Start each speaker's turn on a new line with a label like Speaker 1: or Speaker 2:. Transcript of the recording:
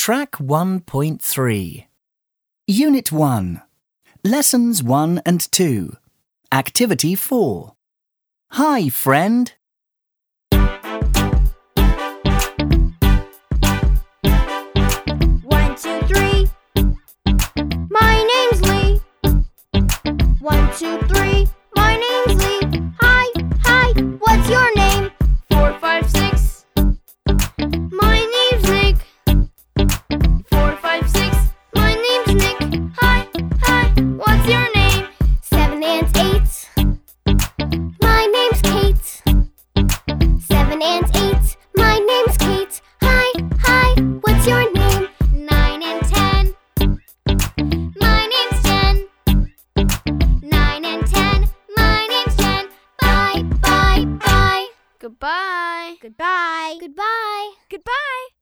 Speaker 1: Track 1.3 Unit 1 Lessons 1 and 2 Activity 4 Hi, friend.
Speaker 2: 1, 2, 3. My name's Lee. 1, 2, 3. My name's Lee. Hi, what's your name? 4, 5, 6. My name's Nick. 4, 5, 6. My name's Nick. Hi, what's your name? 7 and 8. My name's Kate. 7 and 8. My name's Kate. Hi, what's your name? 9 and 10. My name's Jen. 9 and 10. My name's Jen. Bye.
Speaker 3: Goodbye.
Speaker 2: Goodbye.
Speaker 3: Goodbye.